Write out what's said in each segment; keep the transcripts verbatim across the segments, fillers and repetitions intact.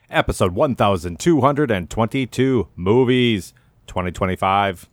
episode one thousand two hundred twenty-two, Movies twenty twenty-five.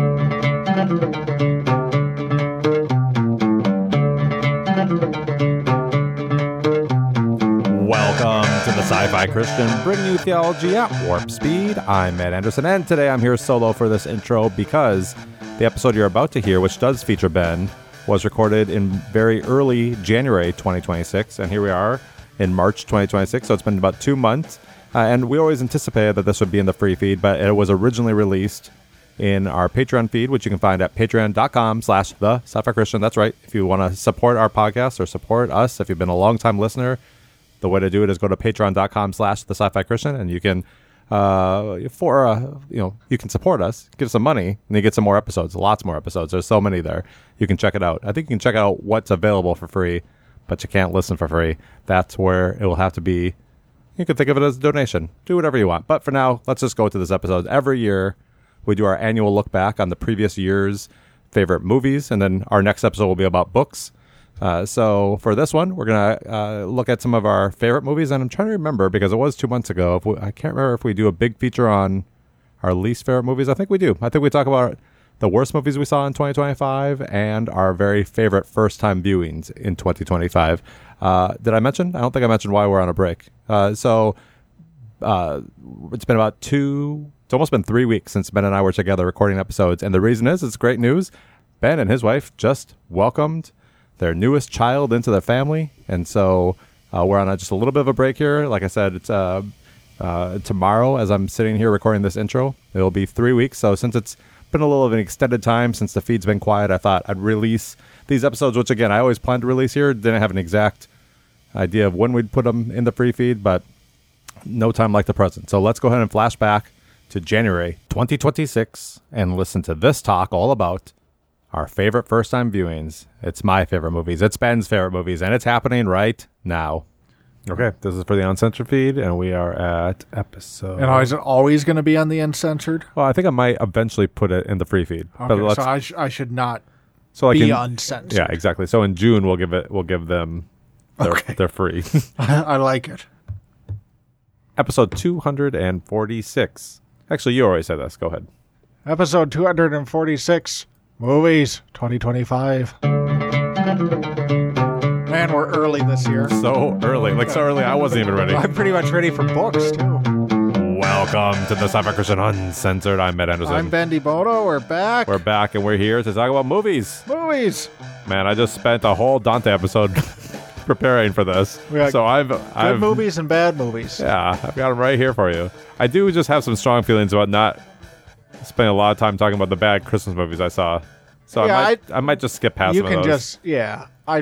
Welcome to the Sci-Fi Christian, bringing you theology at warp speed. I'm Matt Anderson, and today I'm here solo for this intro because the episode you're about to hear, which does feature Ben, was recorded in very early January twenty twenty-six, and here we are in March twenty twenty-six, so it's been about two months. Uh, and we always anticipated that this would be in the free feed, but it was originally released in our Patreon feed, which you can find at patreon.com slash the Sci-Fi Christian. That's right. If you want to support our podcast or support us, if you've been a long-time listener, the way to do it is go to patreon.com slash the Sci-Fi Christian, and you can, uh, for, uh, you know, you can support us, give us some money, and you get some more episodes, lots more episodes. There's so many there. You can check it out. I think you can check out what's available for free, but you can't listen for free. That's where it will have to be. You can think of it as a donation. Do whatever you want. But for now, let's just go to this episode. Every year, we do our annual look back on the previous year's favorite movies, and then our next episode will be about books. Uh, so for this one, we're going to uh, look at some of our favorite movies, and I'm trying to remember, because it was two months ago, if we, I can't remember if we do a big feature on our least favorite movies. I think we do. I think we talk about the worst movies we saw in twenty twenty-five and our very favorite first-time viewings in twenty twenty-five. Uh, did I mention? I don't think I mentioned why we're on a break. Uh, so uh, it's been about two, it's almost been three weeks since Ben and I were together recording episodes. And the reason is, it's great news. Ben and his wife just welcomed their newest child into the family. And so uh, we're on a, just a little bit of a break here. Like I said, it's uh, uh, tomorrow as I'm sitting here recording this intro. It'll be three weeks. So since it's been a little of an extended time since the feed's been quiet, I thought I'd release these episodes, which again I always planned to release here. Didn't have an exact idea of when we'd put them in the free feed, but no time like the present. So let's go ahead and flash back to January twenty twenty-six and listen to this talk all about our favorite first time viewings. It's my favorite movies, it's Ben's favorite movies, and it's happening right now. Okay, this is for the uncensored feed, and we are at episode... And is it always going to be on the uncensored? Well, I think I might eventually put it in the free feed. Okay, but so I, sh- I should not so like be in, uncensored. Yeah, exactly. So in June, we'll give it. We'll give them their, okay. their free. I, I like it. Episode two hundred forty-six. Actually, you already said this. Go ahead. Episode two hundred forty-six, Movies twenty twenty-five. Man, we're early this year. So early. Like, so early, I wasn't even ready. I'm pretty much ready for books, too. Welcome to the Sci-Fi Christian Uncensored. I'm Matt Anderson. I'm Ben DeBono. We're back. We're back, and we're here to talk about movies. Movies. Man, I just spent a whole Dante episode preparing for this. So I've... Good I've, movies and bad movies. Yeah, I've got them right here for you. I do just have some strong feelings about not spending a lot of time talking about the bad Christmas movies I saw. So yeah, I might I, I might just skip past you some of can those. just, yeah. I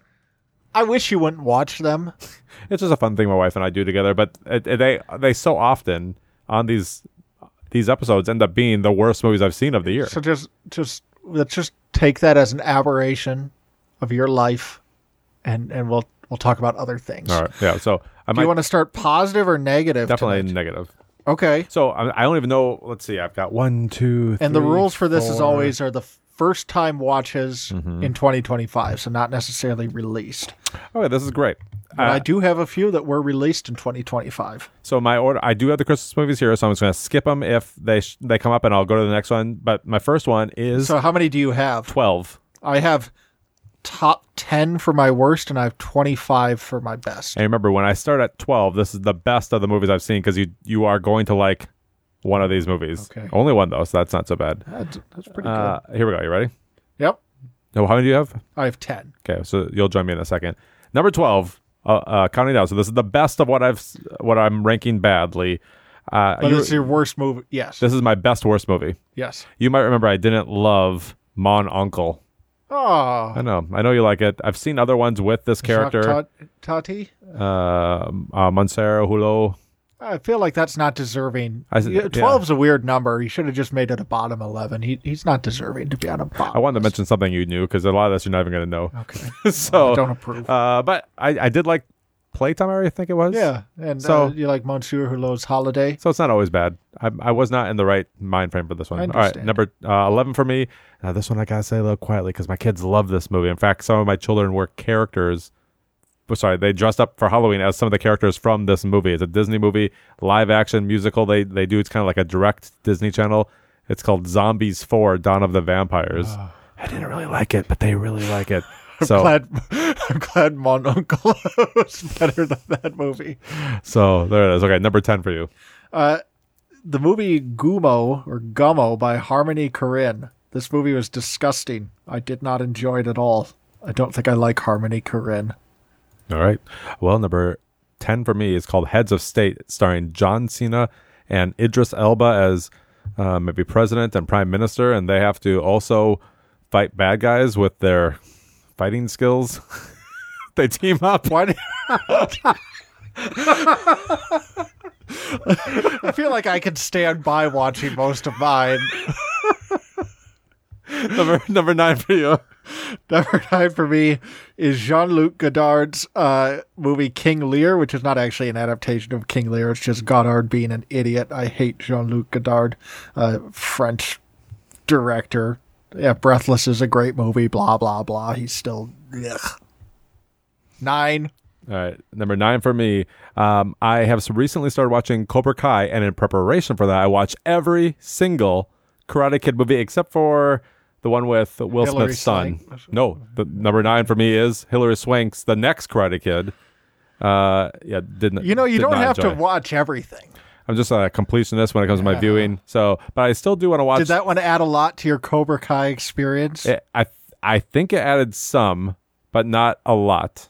I wish you wouldn't watch them. It's just a fun thing my wife and I do together, but it, it, they they so often on these these episodes end up being the worst movies I've seen of the year. So just just let's just take that as an aberration of your life, and and we'll we'll talk about other things. All right, yeah. So I do might you want to start positive or negative? definitely tonight? negative. Okay. So I, I don't even know. Let's see. I've got one, two, three, And the rules for this, four. as always, are the first time watches Mm-hmm. in twenty twenty-five, so not necessarily released. Okay, this is great. But Uh, I do have a few that were released in twenty twenty-five. So my order, I do have the Christmas movies here, so I'm just going to skip them if they sh- they come up, and I'll go to the next one. But my first one is So how many do you have? twelve. I have top ten for my worst, and I have twenty-five for my best. And remember, when I start at twelve, this is the best of the movies I've seen because you you are going to like one of these movies. Okay. Only one though, so that's not so bad. That's, that's pretty Uh, good. here we go. You ready? Yep. No, how many do you have? I have ten. Okay, so you'll join me in a second. Number twelve, uh, uh, counting down. So this is the best of what I've s- what I'm ranking badly. Uh, But you- it's your worst movie. Yes. this is my best worst movie. yes. You might remember I didn't love Mon Uncle. Oh. I know, I know you like it. I've seen other ones with this character. Jacques Ta- Tati? Uh, uh, Montserrat Hulot. I feel like that's not deserving. I s- Yeah, twelve's a weird number. He should have just made it a bottom eleven. He He's not deserving to be on a bottom. I wanted to mention something you knew because a lot of this you're not even going to know. Okay. so I don't approve. Uh, but I, I did like Playtime, I think it was. Yeah. And So- uh, you like Monsieur Hulot's Holiday? So it's not always bad. I, I was not in the right mind frame for this one. I All right, understand. number uh, eleven for me. Now this one I gotta say a little quietly because my kids love this movie. In fact, some of my children were characters sorry, they dressed up for Halloween as some of the characters from this movie. It's a Disney movie, live action musical. They they do it's kind of like a direct Disney Channel. It's called Zombies four: Dawn of the Vampires. Oh. I didn't really like it, but they really like it. I'm so glad, I'm glad Mon Uncle was better than that movie. So there it is. Okay, number ten for you. Uh, the movie Gummo or Gummo by Harmony Korine. This movie was disgusting. I did not enjoy it at all. I don't think I like Harmony Korine. All right. Well, number ten for me is called Heads of State, starring John Cena and Idris Elba as uh, maybe president and prime minister, and they have to also fight bad guys with their fighting skills. They team up. Why? Did... I feel like I can stand by watching most of mine. number number nine for you. Number nine for me is Jean-Luc Godard's uh, movie King Lear, which is not actually an adaptation of King Lear. It's just Godard being an idiot. I hate Jean-Luc Godard, uh, French director. Yeah, Breathless is a great movie, blah, blah, blah. He's still... Ugh. Nine. All right, number nine for me. Um, I have recently started watching Cobra Kai, and in preparation for that, I watch every single Karate Kid movie except for the one with Will Hilary Smith's son. Swank. No, the number nine for me is Hilary Swank's The Next Karate Kid. Uh, yeah, didn't. You know, you did don't not have enjoy. to watch everything. I'm just a completionist when it comes to my Yeah. viewing. So, but I still do want to watch. Did that one add a lot to your Cobra Kai experience? It, I I think it added some, but not a lot.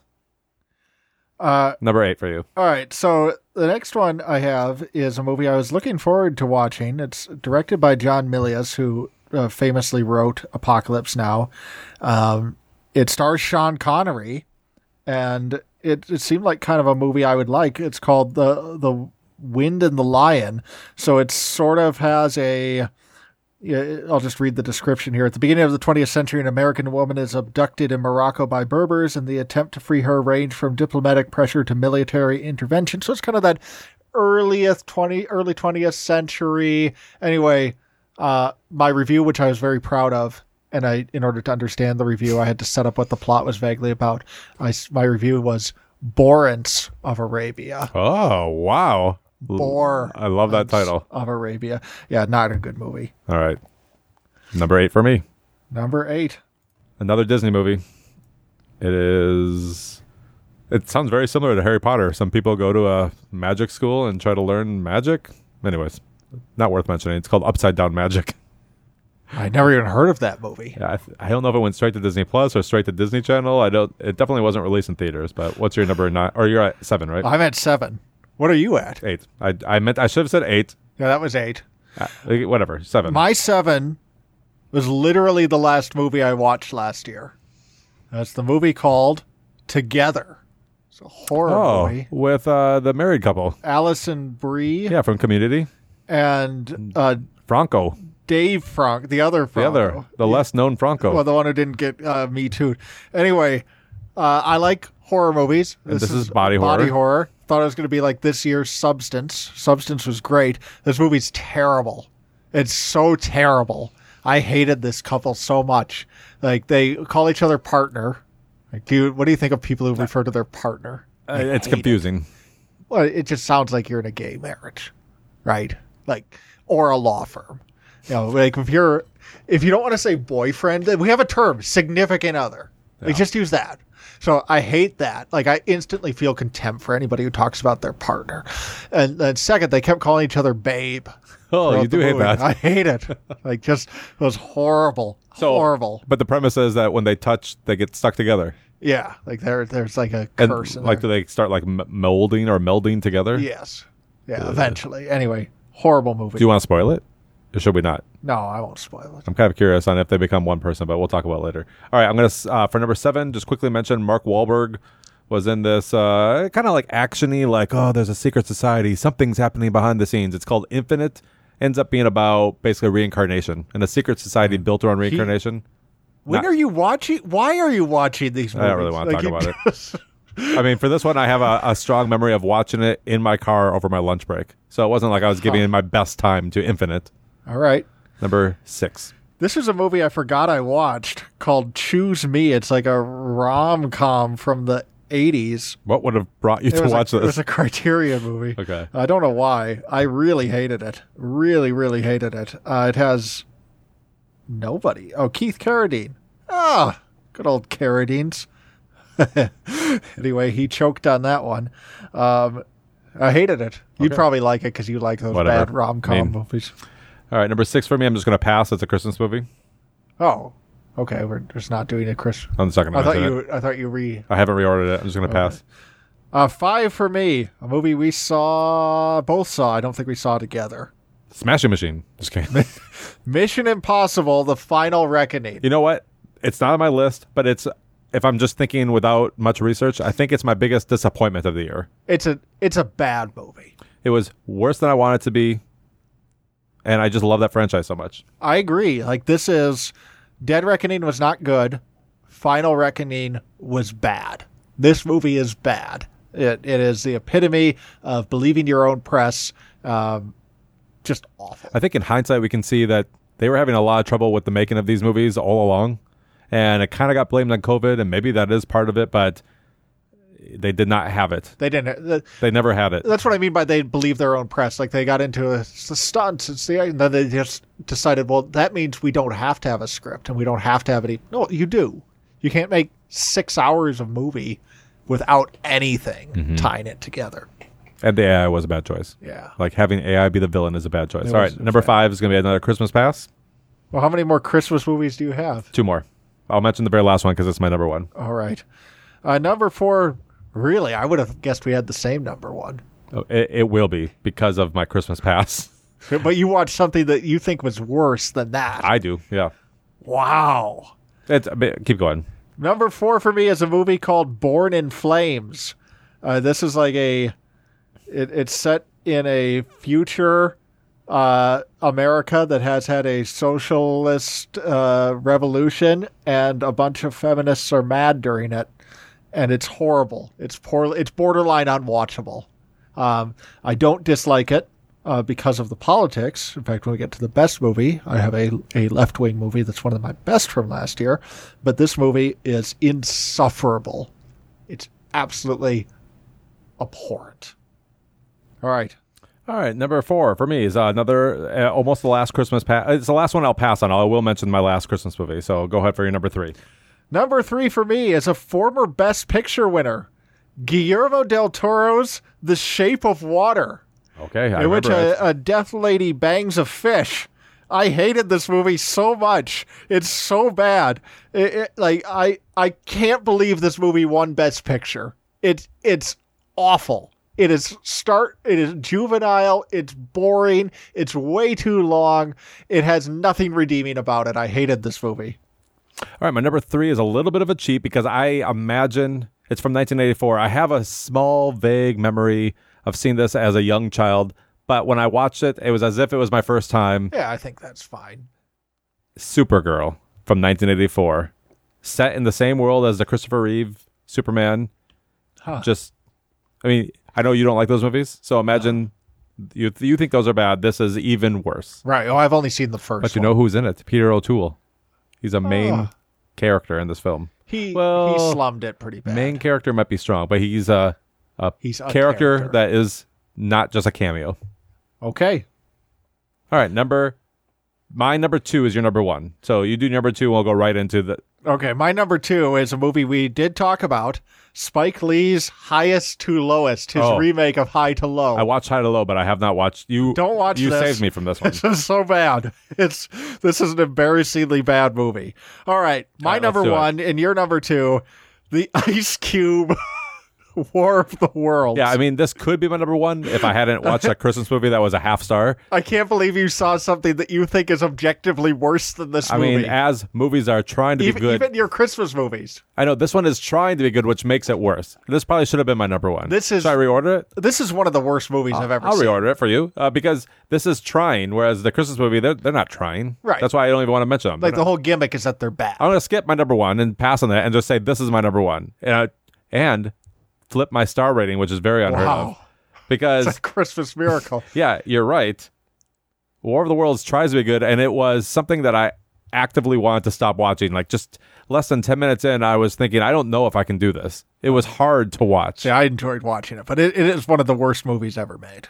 Uh, Number eight for you. all right, so the next one I have is a movie I was looking forward to watching. It's directed by John Milius, who uh, famously wrote Apocalypse Now. Um, it stars Sean Connery, and it, it seemed like kind of a movie I would like. It's called the the Wind and the Lion. So it sort of has a... Yeah, I'll just read the description here. At the beginning of the twentieth century, an American woman is abducted in Morocco by Berbers, and the attempt to free her ranged from diplomatic pressure to military intervention. So it's kind of that earliest twenty, early twentieth century. Anyway, uh, my review, which I was very proud of, and I, in order to understand the review, I had to set up what the plot was vaguely about. I, my review was Borance of Arabia. Oh, wow. Bor. I love that title. Of Arabia. Yeah, not a good movie. All right. Number eight for me. Number eight. Another Disney movie. It is... It sounds very similar to Harry Potter. Some people go to a magic school and try to learn magic. Anyways, not worth mentioning. It's called Upside Down Magic. I never even heard of that movie. Yeah, I, th- I don't know if it went straight to Disney Plus or straight to Disney Channel. I don't. It definitely wasn't released in theaters. But what's your number nine? Or you're at seven, right? I'm at seven. What are you at? Eight. I I meant I should have said eight. Yeah, that was eight. Uh, whatever. Seven. My seven was literally the last movie I watched last year. That's the movie called Together. It's a horror oh, movie. with uh, the married couple. Allison Brie Yeah, from Community. and uh, Franco. Dave Franco, the other The Franco. other, the less known Franco. Well, the one who didn't get uh, Me Too. Anyway, uh, I like horror movies. And this is body Body horror. horror. Thought it was going to be like this year's Substance. Substance was great. This movie's terrible. It's so terrible. I hated this couple so much. Like, they call each other partner. Like, do you, what do you think of people who refer to their partner? Uh, I it's hate confusing. It. Well, it just sounds like you're in a gay marriage, right? Like, or a law firm. You know, like if you're, if you don't want to say boyfriend, we have a term, significant other. Yeah. Like, just use that. So I hate that. Like, I instantly feel contempt for anybody who talks about their partner. And then second, they kept calling each other babe. Oh, you throughout do the hate movie. that. I hate it. Like, just, it was horrible. So- horrible. But the premise is that when they touch, they get stuck together. Yeah. Like, there, there's like a And curse in like, there. do they start like m- molding or melding together? Yes. Yeah, eventually. Anyway, horrible movie. Do you want to spoil it? Or should we not? No, I won't spoil it. I'm kind of curious on if they become one person, but we'll talk about it later. All right, I'm going to, uh, for number seven, just quickly mention Mark Wahlberg was in this uh, kind of like action-y, like, oh, there's a secret society. Something's happening behind the scenes. It's called Infinite. Ends up being about basically reincarnation and a secret society built around reincarnation. When Not- are you watching? Why are you watching these movies? I don't really want to Like, talk you about it. I mean, for this one, I have a, a strong memory of watching it in my car over my lunch break. So it wasn't like I was giving Huh. my best time to Infinite. All right. Number six. This is a movie I forgot I watched called Choose Me. It's like a rom-com from the eighties. What would have brought you It to was watch a, this? It was a Criterion movie. Okay. I don't know why. I really hated it. Really, really hated it. Uh, it has nobody. Oh, Keith Carradine. Ah, good old Carradines. Anyway, he choked on that one. Um, I hated it. You'd Okay. probably like it because you like those Whatever. bad rom-com I mean- movies. All right, number six for me. I'm just going to pass. It's a Christmas movie. Oh, okay. We're just not doing a Chris. I'm just not going to I thought mention you. it. I thought you re. I haven't reordered it. I'm just going to pass. Uh, five for me. A movie we saw, both saw. I don't think we saw together. Smashing Machine. Just kidding. Mission Impossible: The Final Reckoning. You know what? It's not on my list, but it's, if I'm just thinking without much research, I think it's my biggest disappointment of the year. It's a. It's a bad movie. It was worse than I wanted it to be, and I just love that franchise so much. I agree. Like, this is Dead Reckoning was not good. Final Reckoning was bad. This movie is bad. It it is the epitome of believing your own press. Um, just awful. I think in hindsight, we can see that they were having a lot of trouble with the making of these movies all along, and it kind of got blamed on COVID, and maybe that is part of it, but they did not have it. They didn't. The, They never had it. that's what I mean by they believe their own press. Like, they got into a, it's the stunts. It's the and then they just decided, well, that means we don't have to have a script and we don't have to have any. No, you do. You can't make six hours of movie without anything Mm-hmm. tying it together. And the A I was a bad choice. Yeah. Like having A I be the villain is a bad choice. It All was right, a number bad- five is going to be another Christmas Pass. Well, how many more Christmas movies do you have? Two more. I'll mention the very last one because it's my number one. All right. Uh, number four, really, I would have guessed we had the same number one. Oh, It, it will be because of my Christmas Pass. But you watched something that you think was worse than that. I do, yeah. Wow. It's, but keep going. Number four for me is a movie called Born in Flames. Uh, this is like a, it, it's set in a future uh, America that has had a socialist uh, revolution, and a bunch of feminists are mad during it, and it's horrible. It's poor. It's borderline unwatchable. Um, I don't dislike it uh, because of the politics. In fact, when we get to the best movie, I have a, a left-wing movie that's one of my best from last year. But this movie is insufferable. It's absolutely abhorrent. All right. All right, number four for me is uh, another, uh, almost the last Christmas pass. It's the last one I'll pass on. I will mention my last Christmas movie. So go ahead for your number three. Number three for me is a former Best Picture winner, Guillermo del Toro's The Shape of Water, Okay, I in which remember it. a, a deaf lady bangs a fish. I hated this movie so much. It's so bad. It, it, like I, I can't believe this movie won Best Picture. It's it's awful. It is start. It is juvenile. It's boring. It's way too long. It has nothing redeeming about it. I hated this movie. All right, my number three is a little bit of a cheat because I imagine it's from nineteen eighty-four. I have a small, vague memory of seeing this as a young child, but when I watched it, it was as if it was my first time. Yeah, I think that's fine. Supergirl from nineteen eighty-four, set in the same world as the Christopher Reeve Superman. Huh. Just, I mean, I know you don't like those movies, so imagine you you think those are bad. This is even worse. Right. Oh, I've only seen the first. But you one. know who's in it? Peter O'Toole. He's a main Ah. character in this film. he well, he slummed it pretty bad. Main character might be strong, but he's a, a, He's a character, character. that is not just a cameo. Okay. All right, number my number two is your number one. So you do number two, and we'll go right into the. Okay. My number two is a movie we did talk about. Spike Lee's Highest to Lowest, his Oh. remake of High to Low. I watched High to Low, but I have not watched you. Don't watch You this. saved me from this one. This is so bad. It's this is an embarrassingly bad movie. All right, my All right, number let's do it. one and your number two, the Ice Cube War of the Worlds. Yeah, I mean, this could be my number one if I hadn't watched a Christmas movie that was a half star. I can't believe you saw something that you think is objectively worse than this I movie. mean, as movies are trying to even, be good, even your Christmas movies. I know this one is trying to be good, which makes it worse. This probably should have been my number one. This is- Should I reorder it? This is one of the worst movies I've ever I'll seen. reorder it for you uh, because this is trying, whereas the Christmas movie, they're, they're not trying. Right. That's why I don't even want to mention them. Like They're the not- whole gimmick is that they're bad. I'm going to skip my number one and pass on that and just say this is my number one. And, I, and flip my star rating, which is very unheard Wow. of. Because, It's a Christmas miracle. yeah, you're right. War of the Worlds tries to be good, and it was something that I actively wanted to stop watching. Like just less than ten minutes in, I was thinking, I don't know if I can do this. It was hard to watch. Yeah, I enjoyed watching it, but it, it is one of the worst movies ever made.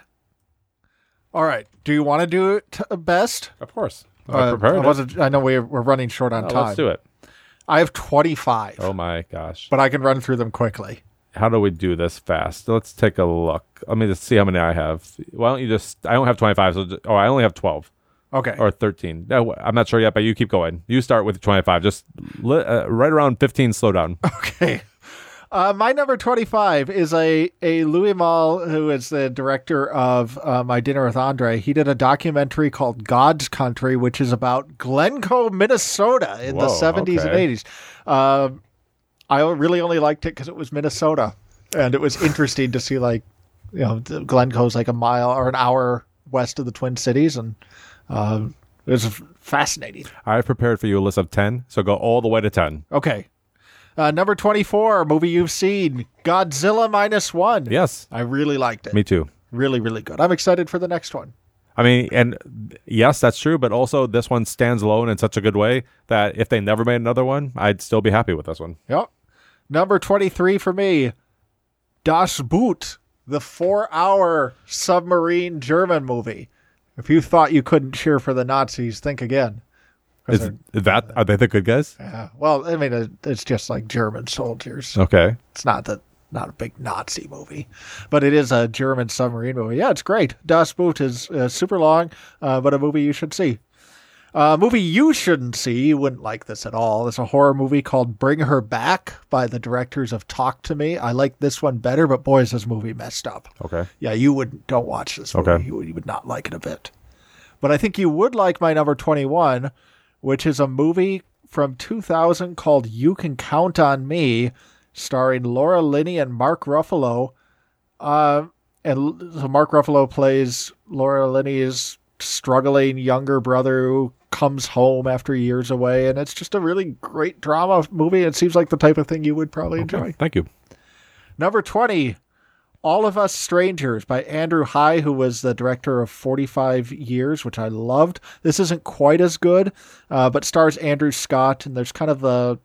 All right. Do you want to do it t- best? Of course. I Uh, prepared I, it. wasn't, I know we're, we're running short on Oh, time. let's do it. I have twenty-five, Oh my gosh. but I can run through them quickly. How do we do this fast? Let's take a look. Let me just see how many I have. Why don't you just, I don't have twenty-five, so just, oh, I only have twelve Okay. or thirteen. No, I'm not sure yet, but you keep going. You start with twenty-five. Just li- uh, right around fifteen, slow down. Okay. Uh, my number twenty-five is a, a Louis Malle, who is the director of uh, My Dinner with Andre. He did a documentary called God's Country, which is about Glencoe, Minnesota in Whoa, the seventies and okay. eighties. Um, I really only liked it because it was Minnesota. And it was interesting to see, like, you know, the Glencoe's like a mile or an hour west of the Twin Cities. And um, it was fascinating. I've prepared for you a list of ten, so go all the way to ten. Okay. Uh, number twenty-four, movie you've seen, Godzilla Minus One. Yes, I really liked it. me too. Really, really good. I'm excited for the next one. I mean, and yes, that's true, but also this one stands alone in such a good way that if they never made another one, I'd still be happy with this one. Yep. Number twenty-three for me, Das Boot, the four-hour submarine German movie. If you thought you couldn't cheer for the Nazis, think again. 'Cause Is, they're- is that, are they the good guys? yeah. Well, I mean, it, it's just like German soldiers. Okay. It's not the not a big Nazi movie, but it is a German submarine movie. Yeah, it's great. Das Boot is uh, super long, uh, but a movie you should see. A uh, movie you shouldn't see, you wouldn't like this at all. It's a horror movie called Bring Her Back by the directors of Talk to Me. I like this one better, but boy, is this movie messed up. Okay. Yeah, you would don't watch this movie. Okay. You, would, you would not like it a bit. But I think you would like my number twenty-one, which is a movie from two thousand called You Can Count on Me, starring Laura Linney and Mark Ruffalo. Uh, and so Mark Ruffalo plays Laura Linney's struggling younger brother who comes home after years away, and it's just a really great drama movie. It seems like the type of thing you would probably enjoy. Okay, thank you. Number twenty, All of Us Strangers by Andrew High, who was the director of forty-five years, which I loved. This isn't quite as good, uh, but stars Andrew Scott, and there's kind of a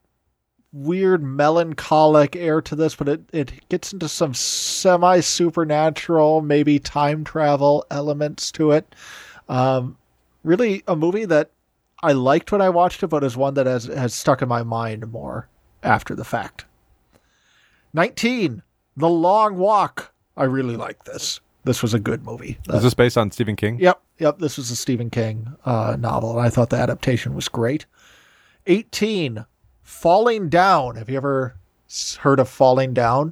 weird melancholic air to this, but it, it gets into some semi-supernatural, maybe time travel elements to it. Um, really a movie that I liked when I watched it, but is one that has, has stuck in my mind more after the fact. nineteen, The Long Walk. I really like this. This was a good movie. Is this based on Stephen King? Yep, yep. This was a Stephen King uh, novel, and I thought the adaptation was great. eighteen, Falling Down. Have you ever s- heard of Falling Down?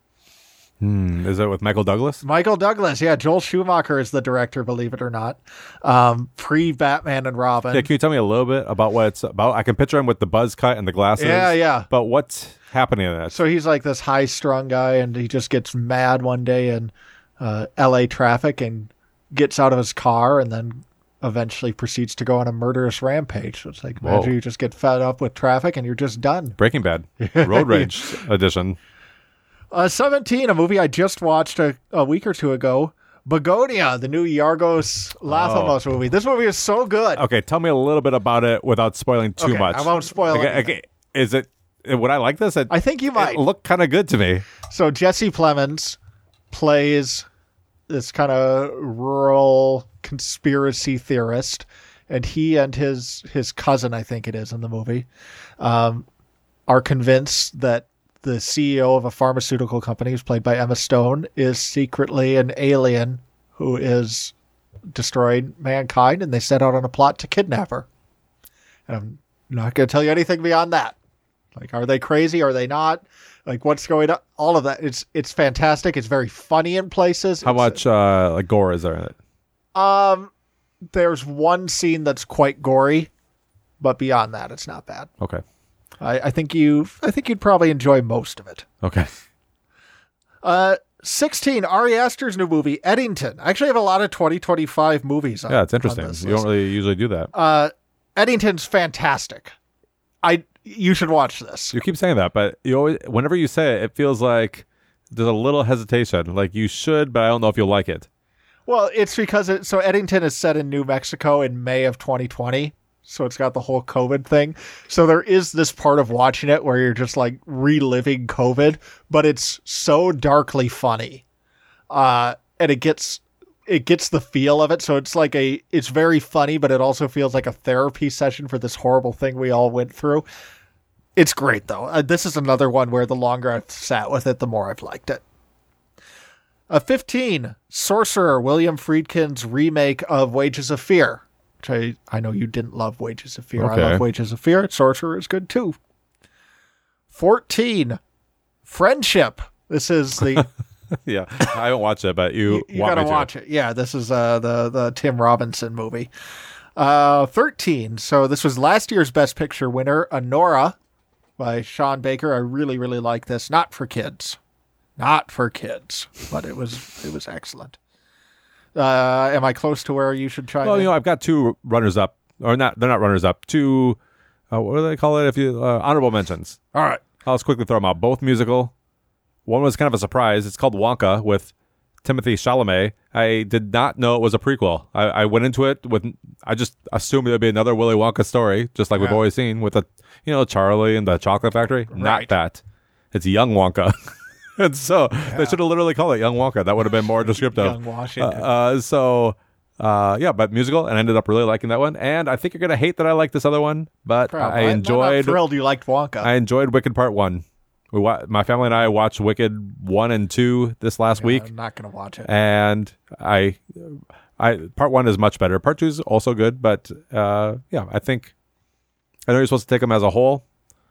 Hmm. Is it with Michael Douglas? Michael Douglas, yeah. Joel Schumacher is the director, believe it or not. Um, pre-Batman and Robin. Yeah, can you tell me a little bit about what it's about? I can picture him with the buzz cut and the glasses. Yeah, yeah. But what's happening in that? So he's like this high-strung guy, and he just gets mad one day in uh, L A traffic and gets out of his car, and then eventually proceeds to go on a murderous rampage. So it's like, imagine Whoa. you just get fed up with traffic, and you're just done. Breaking Bad, Road Rage edition. Uh, seventeen, a movie I just watched a, a week or two ago, Begonia, the new Yorgos Lanthimos movie. This movie is so good. Okay, tell me a little bit about it without spoiling too Okay, much. I won't spoil Okay, anything. okay, is it? Would I like this? It, I think you might. It looked kind of good to me. So Jesse Plemons plays this kind of rural conspiracy theorist, and he and his his cousin, I think it is in the movie, um, are convinced that the C E O of a pharmaceutical company, who's played by Emma Stone, is secretly an alien who is destroying mankind, and they set out on a plot to kidnap her. And I'm not going to tell you anything beyond that. Like, are they crazy? Are they not? Like, what's going on? All of that. It's it's fantastic. It's very funny in places. How It's- much uh, like gore is there in it? Um, there's one scene that's quite gory, but beyond that, it's not bad. Okay, I, I think you, I think you'd probably enjoy most of it. okay. Uh, sixteen, Ari Aster's new movie, Eddington. I actually have a lot of twenty twenty-five movies on Yeah, it's on interesting. this You don't list. really usually do that. Uh, Eddington's fantastic. I you should watch this. You keep saying that, but you always, whenever you say it, it feels like there's a little hesitation. Like you should, but I don't know if you'll like it. Well, it's because it, so Eddington is set in New Mexico in May of twenty twenty. So it's got the whole COVID thing. So there is this part of watching it where you're just like reliving COVID, but it's so darkly funny. Uh, and it gets it gets the feel of it. So it's like a it's very funny, but it also feels like a therapy session for this horrible thing we all went through. It's great though. Uh, this is another one where the longer I've sat with it, the more I've liked it. Uh, fifteen, Sorcerer, William Friedkin's remake of Wages of Fear. Which I, I know you didn't love Wages of Fear. Okay. I love Wages of Fear. Sorcerer is good too. fourteen, Friendship. This is the... Yeah, I haven't watched it, but you, you, you want gotta me to. watch it. Yeah, this is uh, the, the Tim Robinson movie. Uh, thirteen, so this was last year's Best Picture winner, Anora by Sean Baker. I really, really like this. Not for kids. Not for kids, but it was it was excellent. Uh, am I close to where you should try? Well, you know, I've got two runners up, or not? They're not runners up. Two, uh, what do they call it? If you uh, honorable mentions. All right, I'll just quickly throw them out. Both musical. One was kind of a surprise. It's called Wonka with Timothy Chalamet. I did not know it was a prequel. I, I went into it with, I just assumed it would be another Willy Wonka story, just like Yeah. we've always seen with the, you know, Charlie and the Chocolate Factory. Right. Not that. It's Young Wonka. And so they should have literally called it Young Wonka. That would have been more descriptive. Young Washington. Uh, uh, so, uh, yeah, but musical, and I ended up really liking that one. And I think you're going to hate that I like this other one, but Probably. I I'm not enjoyed thrilled you liked Wonka. I enjoyed Wicked Part One. We wa- my family and I watched Wicked One and Two this last Yeah, week, I'm not going to watch it. and I, I Part One is much better. Part Two is also good, but uh, yeah, I think I know you're supposed to take them as a whole,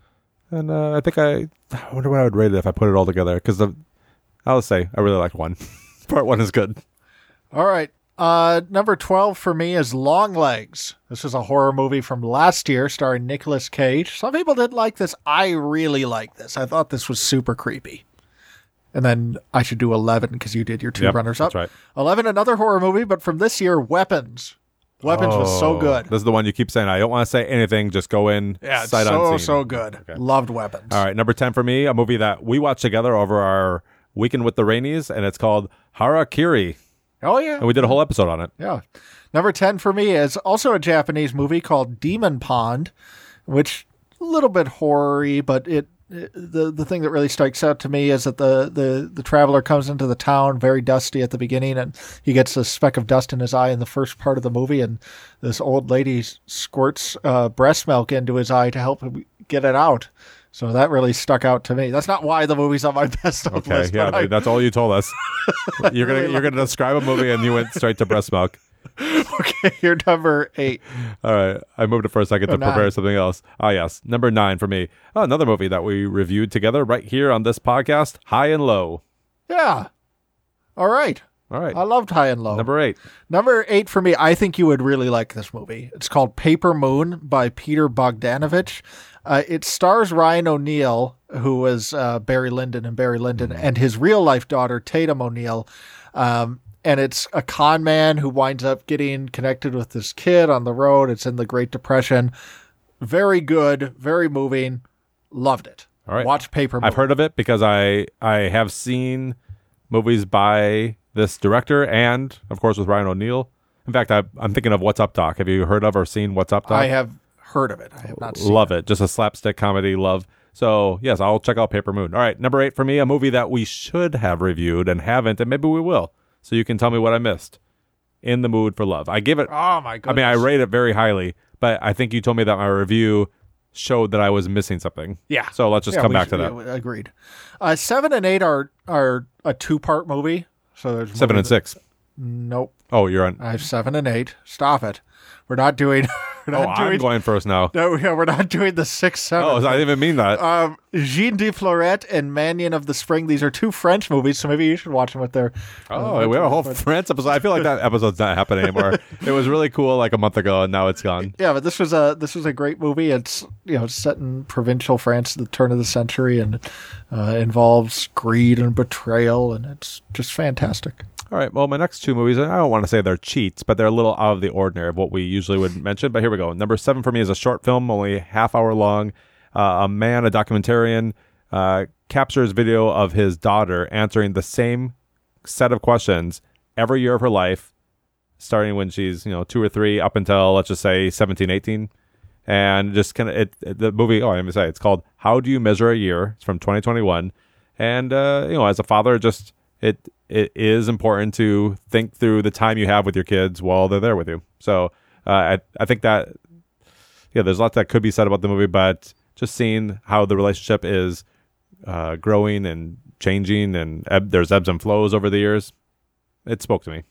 and uh, I think I, I wonder what I would rate it if I put it all together, because I'll say I really liked one. Part One is good. All right. Uh, number twelve for me is Longlegs. This is a horror movie from last year starring Nicolas Cage. Some people didn't like this. I really like this. I thought this was super creepy. And then I should do eleven because you did your two Yep, runners up. that's right. eleven, another horror movie, but from this year, Weapons. Weapons was so Oh, good. This is the one you keep saying. I don't want to say anything. Just go in. Yeah, it's sight so, unseen. so good. Okay. Loved Weapons. All right, number ten for me, a movie that we watched together over our weekend with the Rainies, and it's called Harakiri. Oh, yeah. And we did a whole episode on it. Yeah. Number ten for me is also a Japanese movie called Demon Pond, which a little bit horror-y, but it, it the the thing that really strikes out to me is that the, the, the traveler comes into the town very dusty at the beginning, and he gets a speck of dust in his eye in the first part of the movie, and this old lady squirts uh, breast milk into his eye to help him get it out. So that really stuck out to me. That's not why the movie's on my best of Okay, list. yeah, but I- that's all you told us. You're gonna really you're gonna describe a movie, and you went straight to breast milk. okay, you're number eight. All right, I moved it for a second to Or nine. prepare something else. Oh yes, number nine for me. Oh, another movie that we reviewed together right here on this podcast, High and Low. Yeah. All right. All right, I loved High and Low. number eight. Number eight for me, I think you would really like this movie. It's called Paper Moon by Peter Bogdanovich. Uh, it stars Ryan O'Neal, who was uh, Barry Lyndon and Barry Lyndon, and his real-life daughter, Tatum O'Neal. Um, and it's a con man who winds up getting connected with this kid on the road. It's in the Great Depression. Very good, very moving. Loved it. All right. Watch Paper Moon. I've heard of it because I I have seen movies by this director and, of course, with Ryan O'Neal. In fact, I, I'm thinking of What's Up Doc. Have you heard of or seen What's Up Doc? I have heard of it. I have not seen Love it. Just a slapstick comedy. Love. So, yes, I'll check out Paper Moon. All right, number eight for me, a movie that we should have reviewed and haven't, and maybe we will. So you can tell me what I missed. In the Mood for Love. I give it, Oh, my I goodness. mean, I rate it very highly, but I think you told me that my review showed that I was missing something. Yeah. So let's just Yeah, come we back should- to that. yeah, we- agreed. Uh, seven and eight are are a two part movie. So there's a Seven movie and six. that- Nope. Oh, you're on. I have seven and eight. Stop it. We're not doing. We're Oh, not I'm doing. going first now. No, yeah, we're not doing the six seven. Oh, I didn't even mean that. Um, Jean de Florette and Mannion of the Spring. These are two French movies, so maybe you should watch them with their. Oh, uh, we have a whole with- France episode. I feel like that episode's not happening anymore. It was really cool like a month ago, and now it's gone. Yeah, but this was a this was a great movie. It's you know set in provincial France at the turn of the century, and uh, involves greed and betrayal, and it's just fantastic. All right. Well, my next two movies, I don't want to say they're cheats, but they're a little out of the ordinary of what we usually would mention. But here we go. Number seven for me is a short film, only half hour long. Uh, a man, a documentarian, uh, captures video of his daughter answering the same set of questions every year of her life, starting when she's, you know, two or three up until, let's just say, seventeen, eighteen. and just kind of it, it. The movie. Oh, I'm gonna say it's called "How Do You Measure a Year?" It's from twenty twenty-one, and uh, you know, as a father, just it it is important to think through the time you have with your kids while they're there with you. So uh, I I think that yeah, there's a lot that could be said about the movie, but just seeing how the relationship is uh, growing and changing, and eb- there's ebbs and flows over the years, it spoke to me.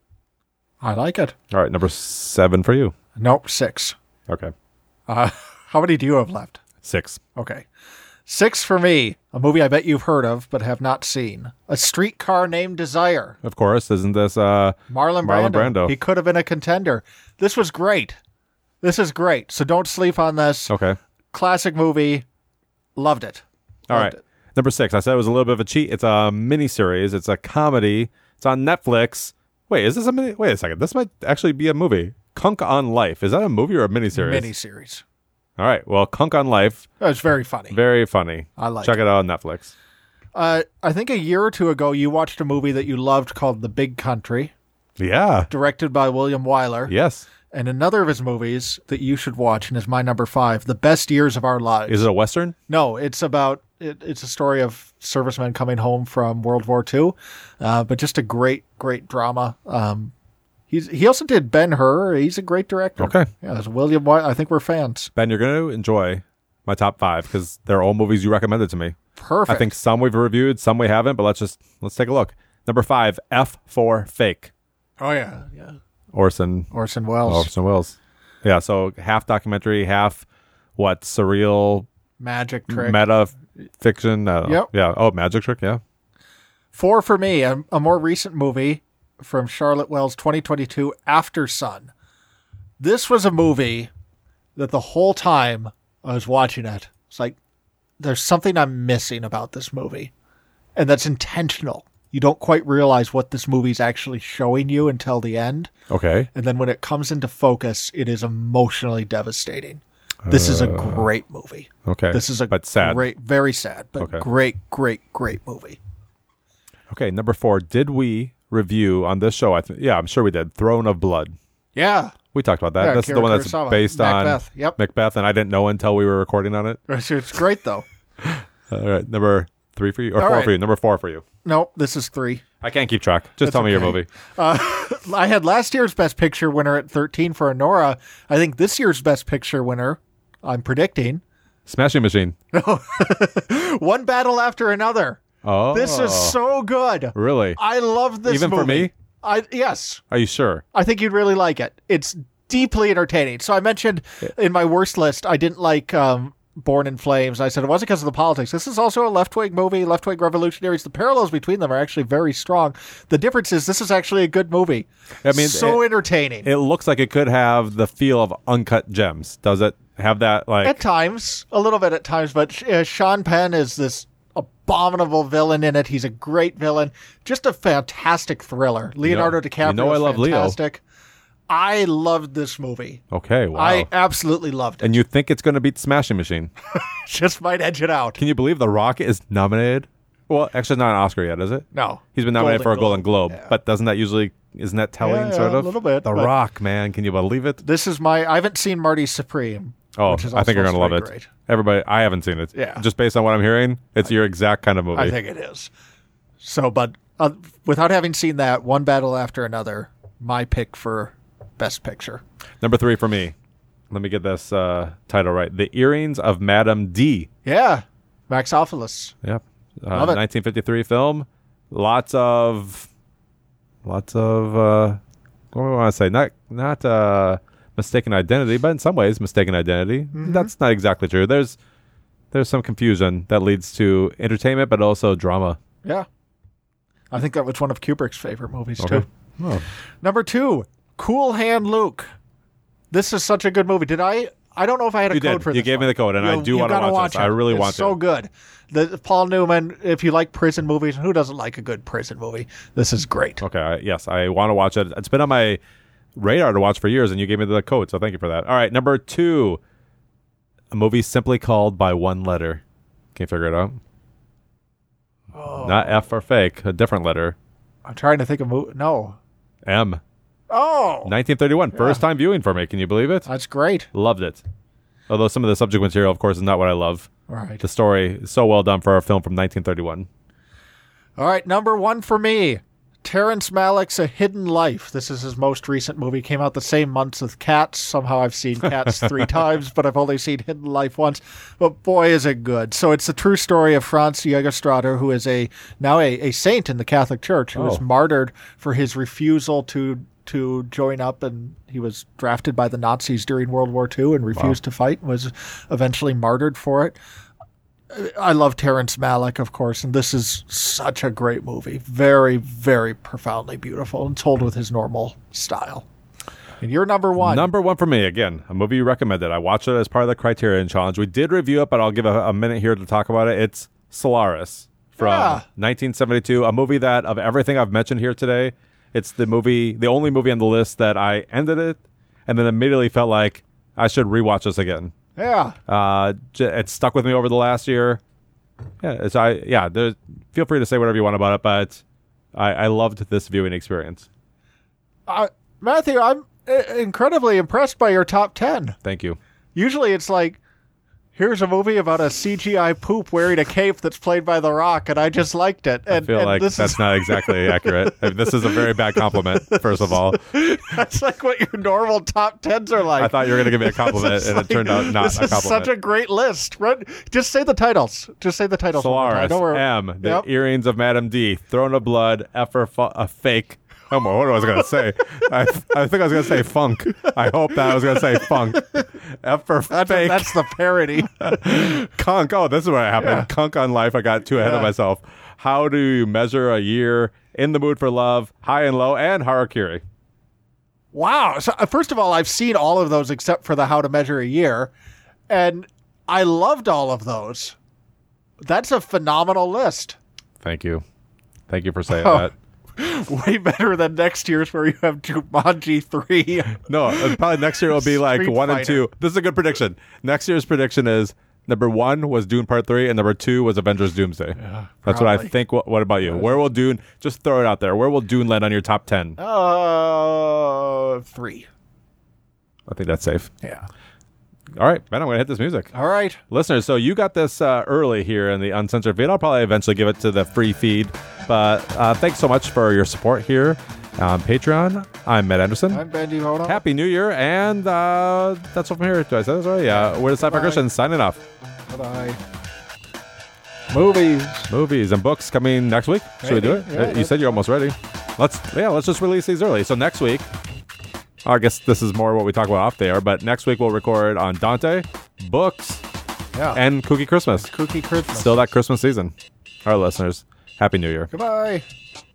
I like it. All right, number seven for you. Nope, six. Okay. Uh, how many do you have left? Six. Okay. Six for me, a movie I bet you've heard of but have not seen. A Streetcar Named Desire. Of course, isn't this uh, Marlon, Marlon Brando. Brando? He could have been a contender. This was great. This is great. So don't sleep on this. Okay. Classic movie. Loved it. All Loved right. it. Number six. I said it was a little bit of a cheat. It's a miniseries. It's a comedy. It's on Netflix. Wait, is this a mini? Wait a second. This might actually be a movie. Kunk on Life. Is that a movie or a miniseries? Miniseries. All right. Well, Kunk on Life. That was very funny. Very funny. I like Check it. it out on Netflix. Uh, I think a year or two ago, you watched a movie that you loved called The Big Country, Yeah. directed by William Wyler. Yes. And another of his movies that you should watch, and is my number five, The Best Years of Our Lives. Is it a Western? No, it's about, it, it's a story of servicemen coming home from World War Two, uh, but just a great, great drama. Um, he's He also did Ben-Hur. He's a great director. Okay. Yeah, there's William Wyler. I think we're fans. Ben, you're going to enjoy my top five because they're all movies you recommended to me. Perfect. I think some we've reviewed, some we haven't, but let's just, let's take a look. Number five, F for Fake. Oh, yeah. Yeah. Orson Orson Welles. Orson Welles. Yeah, so half documentary, half what surreal Magic trick. meta fiction. Uh, Yep. Yeah. Oh, magic trick. Yeah. Four for me, a, a more recent movie from Charlotte Wells, twenty twenty-two, After Sun. This was a movie that the whole time I was watching it, it's like, there's something I'm missing about this movie. And that's intentional. You don't quite realize what this movie's actually showing you until the end. Okay. And then when it comes into focus, it is emotionally devastating. This is a great movie. Okay. This is a but sad. great, very sad, but Okay. great, great, great movie. Okay. Number four. Did we review on this show? I think. Yeah, I'm sure we did. Throne of Blood. Yeah. We talked about that. Yeah, this is Akira the one that's Kurosawa. based Macbeth. on Yep. Macbeth, and I didn't know until we were recording on it. It's great, though. All right. Number three for you, or All four right. for you. Number four for you. Nope, this is three. I can't keep track. Just That's tell me your okay. movie. Uh, I had last year's Best Picture winner at thirteen for Honora. I think this year's Best Picture winner, I'm predicting, Smashing Machine. One Battle After Another. Oh. This is so good. Really? I love this Even movie. for me? I Yes. Are you sure? I think you'd really like it. It's deeply entertaining. So I mentioned in my worst list, I didn't like um, Born in Flames. I said it wasn't because of the politics. This is also a left-wing movie, left-wing revolutionaries. The parallels between them are actually very strong. The difference is this is actually a good movie. I mean, so it- entertaining. It looks like it could have the feel of Uncut Gems. Does it have that? Like, At times, a little bit at times, but uh, Sean Penn is this abominable villain in it. He's a great villain. Just a fantastic thriller. Leonardo DiCaprio you know I is love Leo. fantastic. I loved this movie. okay, wow. I absolutely loved it. and you think it's going to beat Smashing Machine? Just might edge it out. Can you believe The Rock is nominated? Well, actually, not an Oscar yet, is it? No. He's been nominated for a Golden Globe. Globe, Yeah. but doesn't that usually isn't that telling? Yeah, yeah, sort of a little bit, The but- Rock, man, can you believe it? This is my. I haven't seen Marty Supreme. Oh, which is I think you're also gonna love it. great. Everybody, I haven't seen it. Yeah. just based on what I'm hearing, it's your exact kind of movie. I think it is. So, but uh, without having seen that, One Battle After Another, my pick for Best Picture. Number three for me. Let me get this uh, title right. The Earrings of Madame D. Yeah, Max Ophulis. Yep. Uh, Love it. nineteen fifty-three film. Lots of, lots of, uh, what do I want to say? Not, not uh, mistaken identity, but in some ways mistaken identity. Mm-hmm. That's not exactly true. There's, there's some confusion that leads to entertainment, but also drama. Yeah, I think that was one of Kubrick's favorite movies Okay. too. Oh. Number two, Cool Hand Luke. This is such a good movie. Did I? I don't know if I had a You code did. for You this. gave me one. the code, and I You- do you want to gotta watch this. it. I really it's want so to. good. The Paul Newman. If you like prison movies, who doesn't like a good prison movie? This is great. Okay. I, yes, I want to watch it. It's been on my radar to watch for years, and you gave me the code, so thank you for that. All right, number two, a movie simply called by one letter. Can you figure it out? Oh. Not F for fake, a different letter. I'm trying to think of movie. No. M. Oh, nineteen thirty-one. First time viewing for me. Can you believe it? that's great. Loved it. Although some of the subject material, of course, is not what I love. Right. The story is so well done for a film from nineteen thirty-one. All right, number one for me. Terrence Malick's A Hidden Life. This is his most recent movie. Came out the same month as Cats. Somehow I've seen Cats three times, but I've only seen Hidden Life once. But boy, is it good. So it's the true story of Franz Jägerstrater, who is a now a, a saint in the Catholic Church, who Oh. was martyred for his refusal to to join up, and he was drafted by the Nazis during World War Two and refused to fight, and was eventually martyred for it. I love Terrence Malick, of course, and this is such a great movie. Very, very profoundly beautiful and told with his normal style. And you're number one. Number one for me, again, a movie you recommended. I watched it as part of the Criterion Challenge. We did review it, but I'll give a, a minute here to talk about it. It's Solaris from Yeah. nineteen seventy-two, a movie that, of everything I've mentioned here today, it's the movie, the only movie on the list that I ended it and then immediately felt like I should rewatch this again. Yeah. Uh, j- it stuck with me over the last year. Yeah, it's I. Yeah, there's- feel free to say whatever you want about it, but I, I loved this viewing experience. Uh, Matthew, I'm uh, incredibly impressed by your top ten. Thank you. Usually it's like, here's a movie about a C G I poop wearing a cape that's played by The Rock, and I just liked it. And, I feel and like this that's is, not exactly accurate. I mean, this is a very bad compliment, first of all. that's like what your normal top tens are like. I thought you were going to give me a compliment, This is and like- it turned out not this a is compliment. such a great list. Right? Just say the titles. Just say the titles. one more time. Solaris, Don't worry. M, The Yep. Earrings of Madame D, Throne of Blood, F for fu- a Fake. Oh, my, what was I going to say? I, I think I was going to say Funk. I hope that I was going to say Funk. F for That's, Fake. that's the parody. Kunk. Oh, this is what happened. Yeah. Kunk on Life. I got too ahead Yeah. of myself. How do you measure a year? In the Mood for Love, High and Low, and Harakiri. Wow. So, uh, first of all, I've seen all of those except for the How to Measure a Year, and I loved all of those. That's a phenomenal list. Thank you. Thank you for saying Oh. that. Way better than next year's where you have Jumanji three. No, uh, probably next year will be like Street one and Fighter. two. This is a good prediction. Next year's prediction is number one was Dune Part Three, and number two was Avengers Doomsday. That's what I probably. think. What, what about you? Where will Dune? Just throw it out there. Where will Dune land on your top ten? Uh, three. I think that's safe. Yeah. All right, man, I'm going to hit this music. All right. Listeners, so you got this uh, early here in the uncensored feed. I'll probably eventually give it to the free feed. But uh, thanks so much for your support here on Patreon. I'm Matt Anderson. I'm Benji Hono. Happy New Year, and uh, that's all from here. Do I say this right? Yeah, we're the Sci-Fi Bye. Christians signing off. Bye-bye. Movies. Movies and books coming next week. Should we do it? Maybe. Yeah, Uh, you said you're almost ready. Let's yeah, let's just release these early. So next week, I guess this is more what we talk about off there. But next week we'll record on Dante, books, Yeah. and Kooky Christmas. Cookie Christmas. Still that Christmas season. Our listeners, Happy New Year. Goodbye.